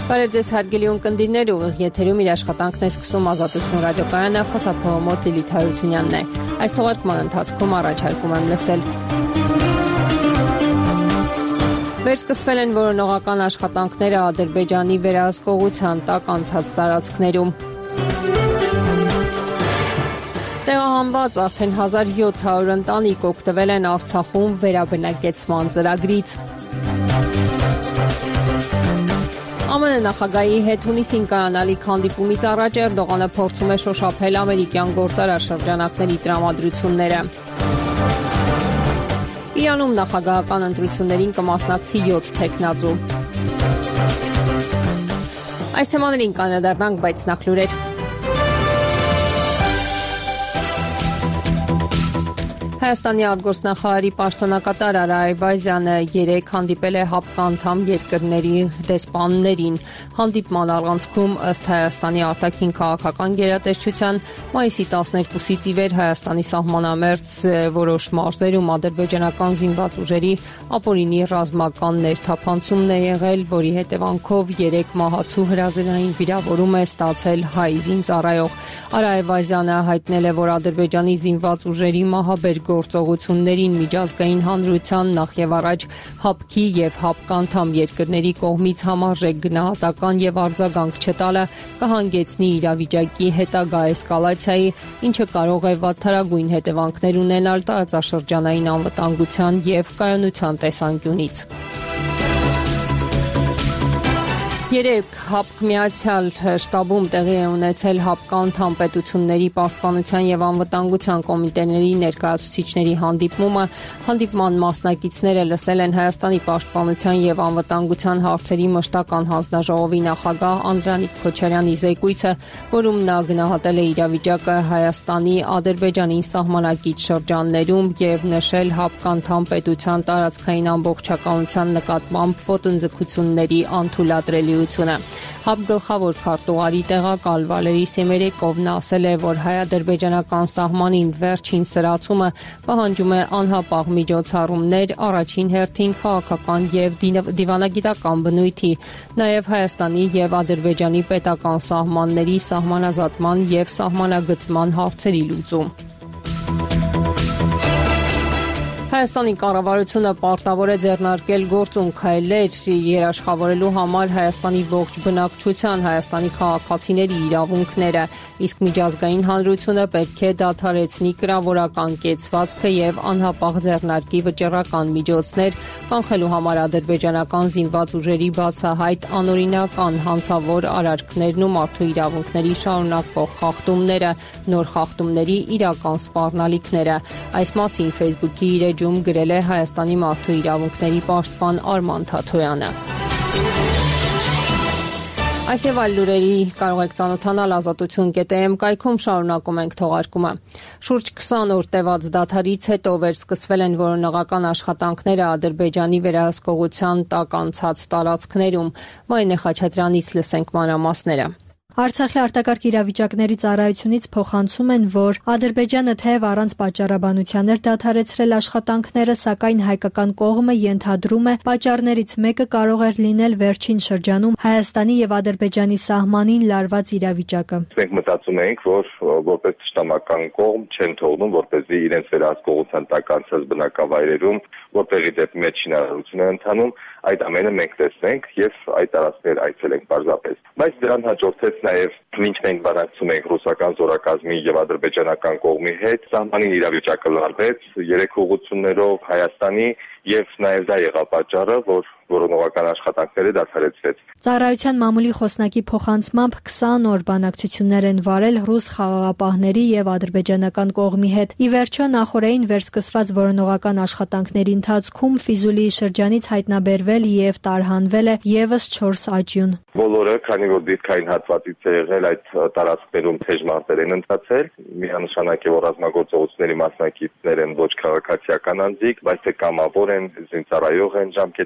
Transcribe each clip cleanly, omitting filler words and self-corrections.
Բարև ձեզ հարգելի ունկնդիրներ, ուղիղ եթերում իր աշխատանքն է սկսում Ազատություն ռադիոկայանը, խոսափողոմոտ Լիլիթ Հարությունյանն է։ Այս թողարկման ընթացքում առաջարկում եմ լսել. Վերսկսվել են որոնողական աշխատանքները Ադրբեջանի վերահսկողության տակ անցած տարածքներում։ Տեղահանված արդեն 1700 ընտանիք օգտվել են Արցախում վերաբնակեցման ծրագրից։ ԱՄՆ նախագահի հետ հունիսին կայանալիք հանդիպումից առաջ Էրդողանը փորձում է շոշափել ամերիկյան գործարար շրջանակների տրամադրությունները։ Իրանում նախագահական ընտրություններին կմասնակցի 7 թեկնածու։ Այս թեմաներին կանդրադառնանք, բայց նախ լուրեր։ Հայաստանի արտգործնախարարի պաշտոնակատար Արա Այվազյանը երեկ հանդիպել է ՀԱՊԿ անդամ երկրների դեսպաններին։ Հանդիպման առանցքում ըստ Հայաստանի արտաքին քաղաքական գերատեսչության մայիսի 12-ից ի վեր Հայաստանի սահմանամերձ որոշ մարզերում ադրբեջանական զինված ուժերի ապօրինի ռազմական ներթափանցումն է եղել, որի հետևանքով 3 մահացու հրազենային վիրավորում է ստացել հայ զինծառայող։ Արա Այվազյանը հայտնել է, որ Ադրբեջանի զինված ուժերի մահաբեր գործողություններին միջազգային հանրության նախ եւ առաջ ՀԱՊԿ-ի եւ ՀԱՊԿ անդամ երկրների կողմից համարժեք գնահատական եւ արձագանք չտալը կհանգեցնի իրավիճակի հետագա էսկալացիայի, ինչը կարող է վատթարագույն հետևանքներ ունենալ տարածաշրջանային անվտանգության եւ կայունության տեսանկյունից։ Երեկ ՀԱՊԿ Միացյալ շտաբում տեղի է ունեցել ՀԱՊԿ անդամ պետությունների պաշտպանության եւ անվտանգության կոմիտեների ներկայացուցիչների հանդիպումը։ Հանդիպման մասնակիցները լսել են Հայաստանի պաշտպանության եւ անվտանգության հարցերի մշտական հանձնաժողովի նախագահ Անդրանիկ Քոչարյանի զեկույցը, որում նա գնահատել է իրավիճակը Հայաստանի Ադրբեջանին սահմանակից շրջաններում եւ նշել ՀԱՊԿ անդամ պետության տարածքային ամբողջականության նկատմամբ ոտնձգությունների անթույլատրելիությունը։ ՀԱՊԿ գլխավոր քարտուղարի տեղակալ Վալերի Սեմերեկովն ասել է, որ հայ-ադրբեջանական սահմանին վերջին սրացումը պահանջում է անհապաղ միջոցառումներ, առաջին հերթին քաղաքական եւ դիվանագիտական բնույթի, նաեւ Հայաստանի եւ Ադրբեջանի պետական սահմանների սահմանազատման եւ սահմանագծման հարցերի լուծում։ Հայաստանի կառավարությունը պարտավոր է ձեռնարկել գործուն քայլեր երաշխավորելու համար Հայաստանի ողջ բնակչության, Հայաստանի քաղաքացիների իրավունքները, իսկ միջազգային հանրությունը պետք է դադարեցնի կրավորական կեցվածքը եւ անհապաղ ձեռնարկի վճռական միջոցներ կանխելու համար ադրբեջանական զինված ուժերի բացահայտ անօրինական հանցավոր արարքներն ու մարդու իրավունքների շարունակվող խախտումները, նոր խախտումների իրական սպառնալիքները։ Այս մասին Facebook-ի իր գրել է Հայաստանի մարդու իրավունքների պաշտպան Արման Թաթոյանը։ Այս եւ այլ լուրերի կարող եք ծանոթանալ ազատություն.am կայքում, շարունակում ենք թողարկումը։ Շուրջ 20 օր տևած դադարից հետո վերսկսվել են որոնողական աշխատանքները Ադրբեջանի վերահսկողության տակ անցած տարածքներում։ Մարինե Խաչատրյանից լսենք մանրամասները։ Արցախի արտակարգ իրավիճակների ծառայությունից փոխանցում են, որ Ադրբեջանը թեև առանց պատճառաբանության էր դադարեցրել աշխատանքները, սակայն հայկական կողմը ենթադրում է, պատճառներից մեկը կարող էր լինել վերջին շրջանում Հայաստանի եւ Ադրբեջանի սահմանին լարված իրավիճակը։ Մենք մտածում ենք, որ որպես ճշտամական կողմ չեն թողնում, որպեսզի իրենց վերահսկողության տակ անցած բնակավայրերում, որտեղի դեպի մեջ շինարարություն է ընթանում, այդ ամենը մենք տեսնենք եւ այդ տարածքներ այցելենք պարզապես։ Բայց դրան հաջորդեց նաեւ ինչ մենք բանակցում ենք ռուսական զորակազմի եւ ադրբեջանական կողմի հետ, սահմանին իրավիճակը լարվեց 3 ուղղություններով Հայաստանի եւ նաեւ դա եղավ պատճառը, որ որոնողական աշխատանքները դադարեցվեց։ Ծառայության մամուլի խոսնակի փոխանցմամբ 20 օր բանակցություններ են վարել ռուս խաղաղապահների եւ ադրբեջանական կողմի հետ։ Ի վերջո նախորդին վերսկսված որոնողական աշխատանքների ընթացքում Ֆիզուլիի շրջանից հայտնաբերվել եւ տարհանվել է եւս 4 աճյուն։ Բոլորը, քանի որ դիրքային հատվածից է եղել այդ տարածքներում թեժ մարտեր են ընթացել, միանշանակ է որ ռազմագործողությունների մասնակիցներ են ոչ քաղաքացիական անձիկ, բայց թե կամավոր են, զինծառայող են ժամկետային,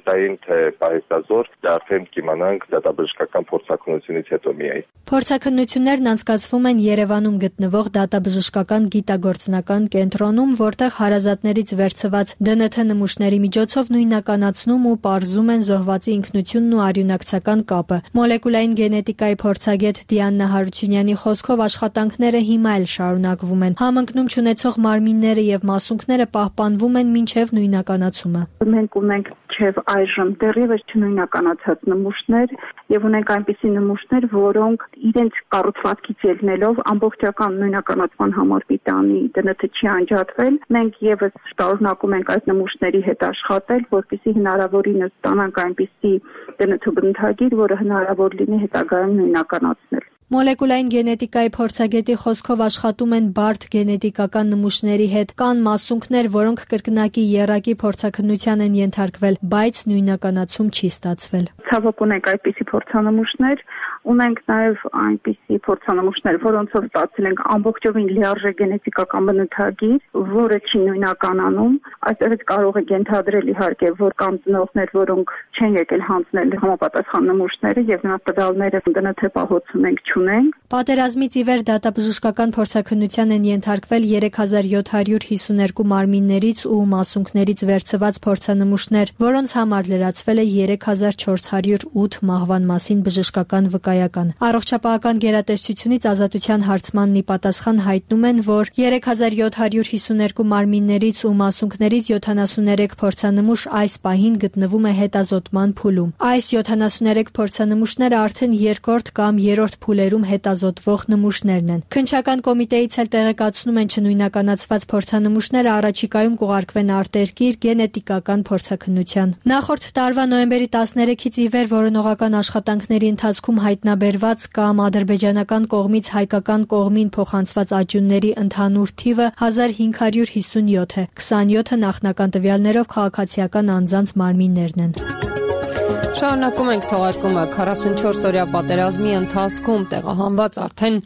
թե պահեստազոր, դա արդեն կիմանանք դատաբժշկական փորձաքննությունից հետո միայն։ Փորձաքննություններն անցկացվում են Երևանում գտնվող դատաբժշկական գիտագործնական կենտրոնում, որտեղ հարազատներից վերցված ԴՆԹ նմուշների միջոցով նույնականացնում ու պարզում են զոհվածի ինքնությունն ու արյունակցական կապը։ Մոլեկուլային գենետիկայի փորձագետ Դիանա Հարությունյանի խոսքով աշխատանքները հիմա էլ շարունակվում են։ Համընկնում չունեցող մարմինները եւ մասունքները պահպանվում են մինչեւ նույնականացումը։ Մենք ունենք մինչև այժմ դեռևս չնույնականացած նմուշներ եւ ունենք այնպիսի նմուշներ, որոնք իրենց կառուցվածքից ելնելով ամբողջական նույնականացման համար պիտանի ԴՆԹ չի անջատվել։ Մենք եւս շարունակում ենք այդ նմուշների հետ աշխատել, որպեսզի հնարավորինս ստանանք այնպիսի ԴՆԹ բնութագիր, որը հնարավոր լինի հետագայում նույնականացնել։ Մոլեկուլային գենետիկայի փորձագետի խոսքով աշխատում են բարդ գենետիկական նմուշների հետ։ Կան մասունքներ, որոնք կրկնակի եռակի փորձաքննության են ենթարկվել, բայց նույնականացում չի ստացվել։ Ցավոք ունենք այդպիսի փորձանմուշներ, ունենք նաև այնպիսի փորձանմուշներ, որոնցով ստացել ենք ամբողջովին լիարժեք գենետիկական բնութագիր, որը չի նույնականանում։ Այստեղից կարող եք ենթադրել իհարկե, որ կան ծնողներ, որոնք չեն եկել հանձնել համապատասխան նմուշները եւ նրանց տվյալները ԴՆԹ պահոցում ենք չունենք։ Պատերազմից ի վեր դատաբժշկական փորձաքննության են ենթարկվել 3752 մարմիններից ու մասունքներից վերցված փորձանմուշներ, որոնց համար լրացվել է 3408 մահվան մասին բժշկական վկայական։ Առողջապահական գերատեսչությունից Ազատության հարցմանն ի պատասխան հայտնում են, որ 3752 մարմիններից ու մասունքներից 73 փորձանմուշ այս պահին գտնվում է հետազոտման փուլում։ Այս 73 փորձանմուշները արդեն երկրորդ կամ երրորդ փուլերում հետազոտվող նմուշներն են։ Քննչական կոմիտեից էլ տեղեկացնում են չնույնականացված փորձանմուշները առաջիկայում կուղարկվեն արտերկիր գենետիկական փորձաքննության։ Նախորդ տարվա նոյեմբերի 13-ից ի վեր որոնողական աշխատանքների ընթացքում հայտնաբերված կամ ադրբեջանական կողմից հայկական կողմին փոխանցված աճյունների ընդհանուր թիվը 1557 է։ 27-ը նախնական տվյալներով քաղաքացիական անձանց մարմիններն են։ Շարունակում ենք թողարկումը 44-օրյա պատերազմի ընթացքում տեղահանված արդեն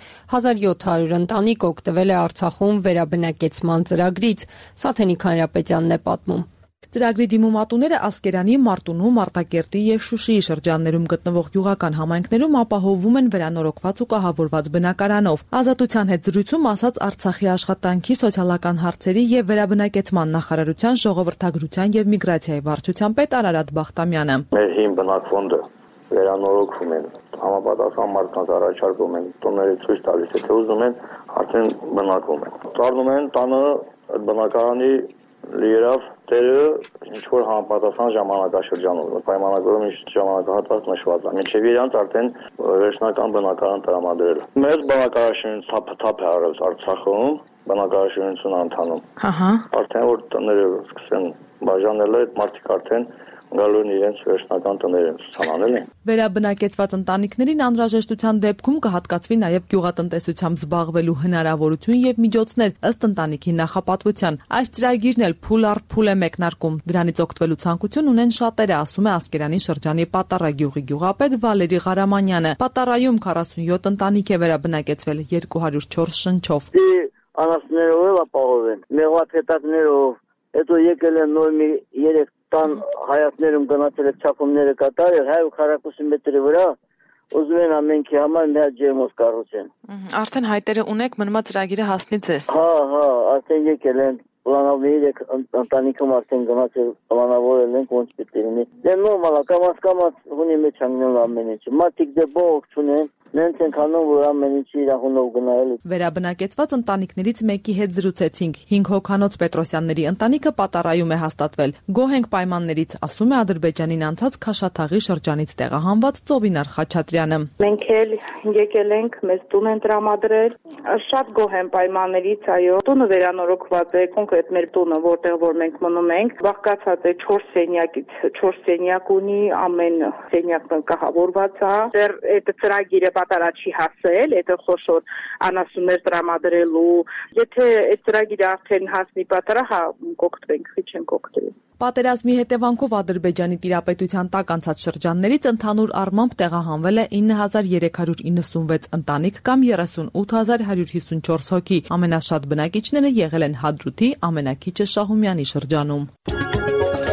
1700 ընտանիք օգտվել է Արցախում վերաբնակեցման ծրագրից։ Սաթենիկ Հանրապետյանն է պատմում։ Ծրագրի դիմումատուները Ասկերանի, Մարտունու, Մարտակերտի եւ Շուշիի շրջաններում գտնվող գյուղական համայնքներում ապահովվում են վերանորոգված ու կահավորված բնակարանով։ Ազատության հետ զրույցում ասաց Արցախի աշխատանքի, սոցիալական հարցերի եւ վերաբնակեցման նախարարության ժողովրդագրության եւ միգրացիայի վարչության պետ Արարատ Բախտամյանը։ Մեր հին բնակվոնդը վերանորոգվում են, համապատասխան մարդկանց առաջարկում են, տոները ցույց տալիս է, թե ուզում են, արդեն բնակվում են։ Ծառնում են տանը բնակարանի լիերավ տերը ինչ-որ համապատասխան ժամանակաշրջանում, պայմանագրում ինչ ժամանակահատված նշված է, մինչև իրանց արդեն վերջնական բնակարան տրամադրել։ Մեծ բնակարաշինություն թափ է արել Արցախում, բնակարաշինություն անդանում։ Արդեն որ տները սկսեն բաժանել, այդ մարդիկ արդեն գալու են իրենց վերջնական տները ցանանել են։ Վերաբնակեցված ընտանիքներին անհրաժեշտության դեպքում կհատկացվի նաև գյուղատնտեսությամբ զբաղվելու հնարավորություն եւ միջոցներ ըստ ընտանիքի նախապատվության։ Այս ծրագիրն էլ փուլ առ փուլ է մեկնարկում։ Դրանից օգտվելու ցանկություն ունեն շատերը, ասում է Ասկերանի շրջանի Պատառա գյուղի գյուղապետ Վալերի Ղարամանյանը։ Պատառայում 47 ընտանիք է վերաբնակեցվել 204 շնչով։ Անասներով ապահով են, մեղվաթետակներով, հետո եկել են նոր մի 3 տան հայացներում գնացել եք չափումները կատարել 140 մետրի վրա, ուզում են ամենքի համար մի հատ ջերմոց կառուցեն։ Արդեն հայտերը ունեք, մնում է ծրագիրը հասնի ձեզ։ Հա, արդեն եկել են, պլանավորել եք ընտանիքում արդեն գնացել, պլանավորել ենք ոնց պիտի լինի։ Դե նորմալ է, կամաց հունի մեջ անգնել ամեն ինչը։ Մարդիկ դե բողոք չունեն, նենց ենք անում, որ ամեն ինչի իրախունով գնայել։ Վերաբնակեցված ընտանիքներից մեկի հետ զրուցեցինք։ 5 հոգանոց Պետրոսյանների ընտանիքը Պատառայում է հաստատվել։ Գոհ ենք պայմաններից, ասում է Ադրբեջանին անցած Քաշաթաղի շրջանից տեղահանված Ծովինար Խաչատրյանը։ Մենք էլ եկել ենք, մեզ տուն են տրամադրել։ Շատ գոհ եմ պայմաններից, այո։ Տունը վերանորոգված է, կոնկրետ մեր տունը, որտեղ որ մենք մնում ենք, բաղկացած է 4 սենյակից, 4 սենյակ ունի, ամեն սենյակը կահավորված է։ Դեռ այդ ծրագիրը Պատարաչի հասել, այդ խոշոր անասուններ տրամադրելու։ Եթե այդ ծրագիրը արդեն հասնի Պատարա, հա կօգտվենք, քիչ ենք օգտվել։ Պատերազմի հետևանքով Ադրբեջանի տիրապետության տակ անցած շրջաններից ընդհանուր առմամբ տեղահանվել է 9396 ընտանիք կամ 38154 հոգի։ Ամենաշատ բնակիչները եղել են Հադրութի, ամենակիչը Շահումյանի շրջանում։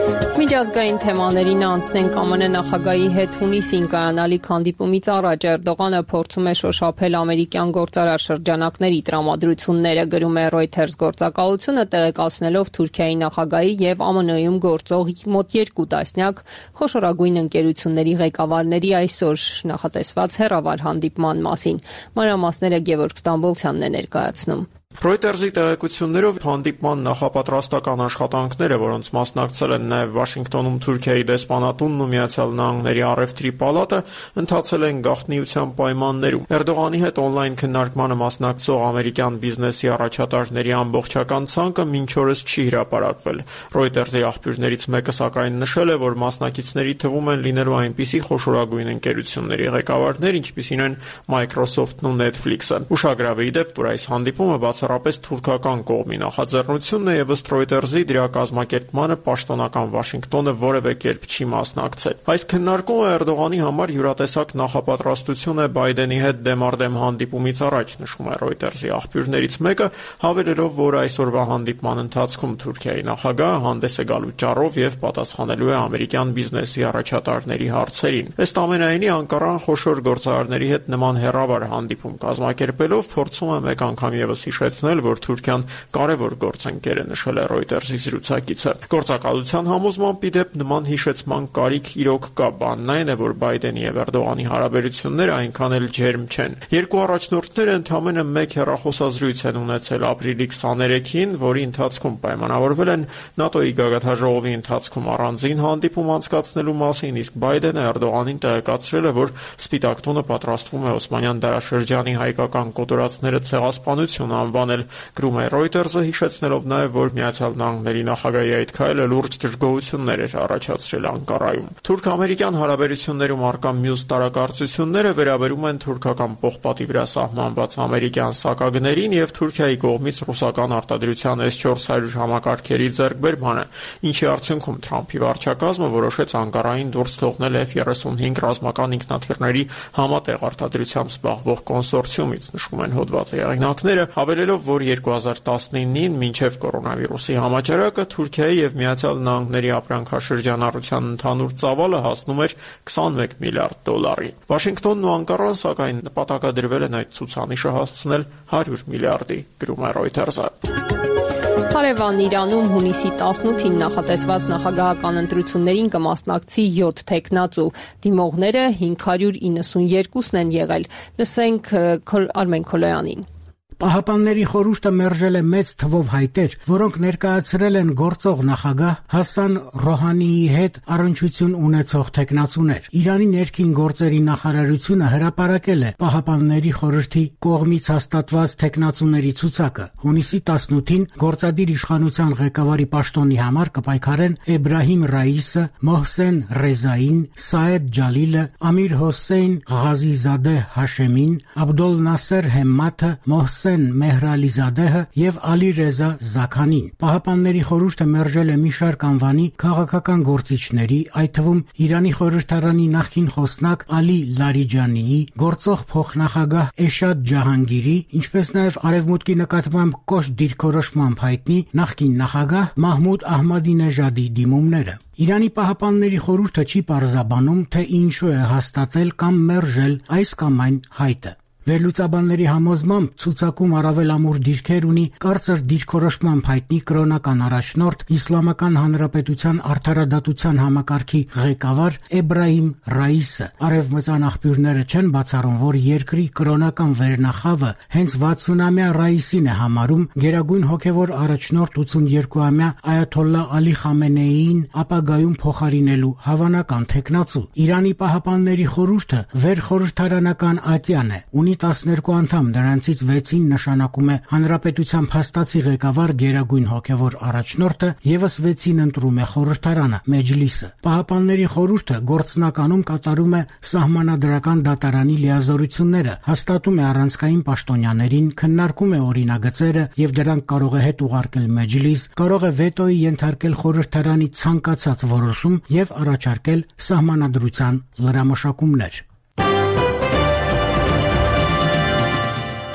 Միջազգային թեմաներին անցնենք ԱՄՆ նախագահի հետ հունիսին կայանալիք հանդիպումից առաջ Էրդողանը փորձում է շոշափել ամերիկյան գործարար շրջանակների տրամադրությունները, գրում է Reuters գործակալությունը, տեղեկացնելով Թուրքիայի նախագահի եւ ԱՄՆ-ում գործող մոտ 2 տասնյակ խոշորագույն ընկերությունների ղեկավարների այսօր նախատեսված հեռավար հանդիպման մասին։ Մանրամասները Գևորգ Ստամբոլցյանն է ներկայացնում։ Reuters-ի տեղեկություններով հանդիպման նախապատրաստական աշխատանքները, որոնց մասնակցել են նաև Վաշինգտոնում Թուրքիայի դեսպանատունն ու Միացյալ Նահանգների առևտրի պալատը, ընթացել են գաղտնիության պայմաններում։ Էրդողանի հետ օնլայն քննարկմանը մասնակցող ամերիկյան բիզնեսի առաջատարների ամբողջական ցանկը մինչ օրս չի հրապարակվել։ Reuters-ի աղբյուրներից մեկը սակայն նշել է, որ մասնակիցների թվում են լինելու այնպիսի խոշորագույն ընկերությունների ղեկավարներ, ինչպիսին են Microsoft-ն ու Netflix-ը։ Ուշագրավ է ի դեպ, որ այս հանդիպումը բացառապես թուրքական կողմի նախաձեռնությունն է եւ ըստ Reuters-ի դրա կազմակերպմանը պաշտոնական Վաշինգտոնը որևէ կերպ չի մասնակցել։ Այս քննարկումը Էրդողանի համար յուրատեսակ նախապատրաստություն է Բայդենի հետ դեմարդեմ հանդիպումից առաջ, նշում է Reuters-ի աղբյուրներից մեկը, հավելելով, որ այսօրվա հանդիպման ընթացքում Թուրքիայի նախագահը հանդես է գալու ճառով եւ պատասխանելու է ամերիկյան բիզնեսի առաջատարների հարցերին։ Ըստ ամենայնի Անկարան խոշոր գործարարների հետ նման հեռավար հանդիպում կազմակերպելով փորձում է մեկ անգամ եւս հիշեցնել, որ Թուրքիան կարևոր գործընկեր է, նշել է Reuters-ի զրուցակիցը։ Գործակալության համոզմամբ ի դեպ նման հիշեցման կարիք իրոք կա, բանն այն է, որ Բայդենի եւ Էրդողանի հարաբերությունները այնքան էլ ջերմ չեն։ Երկու առաջնորդները ընդամենը մեկ հեռախոսազրույց են ունեցել ապրիլի 23-ին, որի ընթացքում պայմանավորվել են ՆԱՏՕ-ի գագաթնաժողովի ընթացքում առանձին հանդիպում անցկացնելու մասին, իսկ Բայդենը Էրդողանին տեղեկացրել է, որ Սպիտակ տունը պատրաստվում է Օսմանյան դարաշրջանի հայկական կոտորածները ցեղասպանություն անվանել, գրում է Reuters-ը, հիշեցնելով նաև, որ Միացյալ Նահանգների նախագահի այդ քայլը լուրջ դժգոհություններ էր առաջացրել Անկարայում։ Թուրք-ամերիկյան հարաբերություններում առկա մյուս տարակարծությունները վերաբերում են թուրքական պողպատի վրա սահմանված ամերիկյան սակագներին եւ Թուրքիայի կողմից ռուսական արտադրության S-400 համակարգերի ձեռքբերմանը, ինչի արդյունքում Թրամփի վարչակազմը որոշեց Անկարային դուրս թողնել F-35 ռազմական ինքնաթիռների համատեղ արտադրությամբ զբաղվող կոնսորցիումից, նշում են հոդվածի հեղինակները, հավելելով, որ 2019-ին մինչև կորոնավիրուսի համաճարակը Թուրքիայի եւ Միացյալ Նահանգների ապրանքաշրջանառության ընդհանուր ծավալը հասնում էր 21 միլիարդ դոլարի։ Վաշինգտոնն ու Անկարան սակայն նպատակադրվել են այդ ցուցանիշը հասցնել 100 միլիարդի, գրում է Reuters-ը։ Հարևան Իրանում հունիսի 18-ին նախատեսված նախագահական ընտրություններին կմասնակցի 7 թեկնածու, դիմողները 592-ն են եղել։ Լսենք Արմեն Քոլոյանին։ Պահապանների խորհուրդը մերժել է մեծ թվով հայտեր, որոնք ներկայացրել են գործող նախագահ Հասան Ռոհանիի հետ առնչություն ունեցող թեկնածուներ։ Իրանի ներքին գործերի նախարարությունը հրապարակել է Պահապանների խորհրդի կողմից հաստատված թեկնածուների ցուցակը։ Հունիսի 18-ին գործադիր իշխանության ղեկավարի պաշտոնի համար կպայքարեն Էբրահիմ Ռաիսը, Մոհսեն Ռեզային, Սաեդ Ջալիլը, Ամիր Հոսեյն Ղազիզադե Հաշեմին, Աբդոլ Նասեր Հեմմաթը, Մոհսեն Մեհրալիզադեհը եւ Ալի Ռեզա Զաքանին։ Պահապանների խորհուրդը մերժել է մի շարք անվանի քաղաքական գործիչների, այդ թվում Իրանի խորհրդարանի նախկին խոսնակ Ալի Լարիջանիի, գործող փոխնախագահ Էշադ Ջահանգիրի, ինչպես նաեւ Արևմուտքի նկատմամբ կոշտ դիրքորոշմամբ հայտնի նախկին նախագահ Մահմուդ Ահմադինեժադի դիմումները։ Իրանի պահապանների խորհուրդը չի պարզաբանում, թե ինչու է հաստատել կամ մերժել այս կամ այն հայտը։ Վերլուծաբանների համոզմամբ ցուցակում առավել ամուր դիրքեր ունի կարծր դիրքորոշմամբ հայտնի կրոնական առաջնորդ Իսլամական Հանրապետության արդարադատության համակարգի ղեկավար Էբրահիմ Ռաիսը։ Արևմտյան աղբյուրները չեն բացառում, որ երկրի կրոնական վերնախավը հենց 60-ամյա Ռաիսին է համարում գերագույն հոգևոր առաջնորդ 82-ամյա Այաթոլլահ Ալի Խամենեիին ապագայում փոխարինելու հավանական թեկնածու։ Իրանի պահապանների խորհուրդը վերխորհրդարանական ատյան է, ունի 12 անդամ, նրանցից 6-ին նշանակում է հանրապետության փաստացի ղեկավար գերագույն հոգևոր առաջնորդը, եւս 6-ին ընտրում է խորհրդարանը, մեջլիսը։ Պահապանների խորհուրդը գործնականում կատարում է սահմանադրական դատարանի լիազորությունները, հաստատում է առանցքային պաշտոնյաներին, քննարկում է օրինագծերը եւ դրանք կարող է հետ ուղարկել մեջլիս, կարող է վետոյի ենթարկել խորհրդարանի ցանկացած որոշում եւ առաջարկել սահմանադրության լրամշակումներ։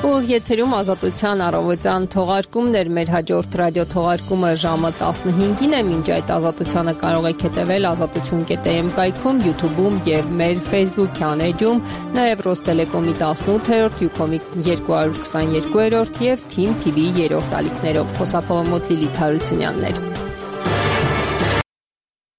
Ուղիղ եթերում Ազատության առավոտյան թողարկումներ, մեր հաջորդ ռադիոթողարկումը ժամը 15-ին է, մինչ այդ Ազատությանը կարող եք հետևել azatutun.am կայքում, YouTube-ում եւ մեր Facebook-յան էջում, նաեւ Ռոստելեկոմի 18-րդ, Յուքոմի 222-րդ եւ Team TV 3-րդ ալիքներով։ Խոսափողոմոտ Լիլիթ Հարությունյաններ։